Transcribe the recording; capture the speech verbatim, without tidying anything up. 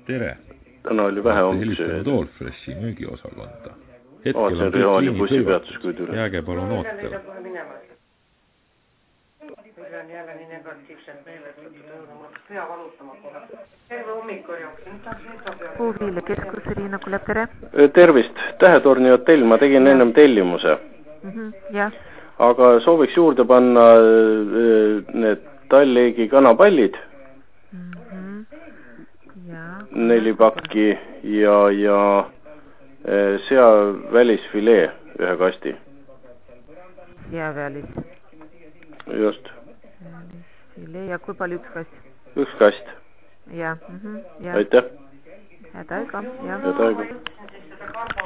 Tere! Täna oli vähe hommikusi. Helistanud Allfreshi müügiosakonda. Hetkel on kõik liinid tööd. Jääge palun ootele. Puuviile keskus Riina Kulep, tere! Tervist! Tähetorni hotell, ma tegin ja. ennem tellimuse. Mm-hmm, ja. Aga sooviks juurde panna need talleegi kanapallid. Mm-hmm. Ja. Neli pakki ja, ja seavälisfilee ühe kasti. Seavälis. Just. Välisfilee ja kui palju üks kast? Üks kast. Ja. Mm-hmm, ja. Aitäh. Head aega. Ja. Head aega.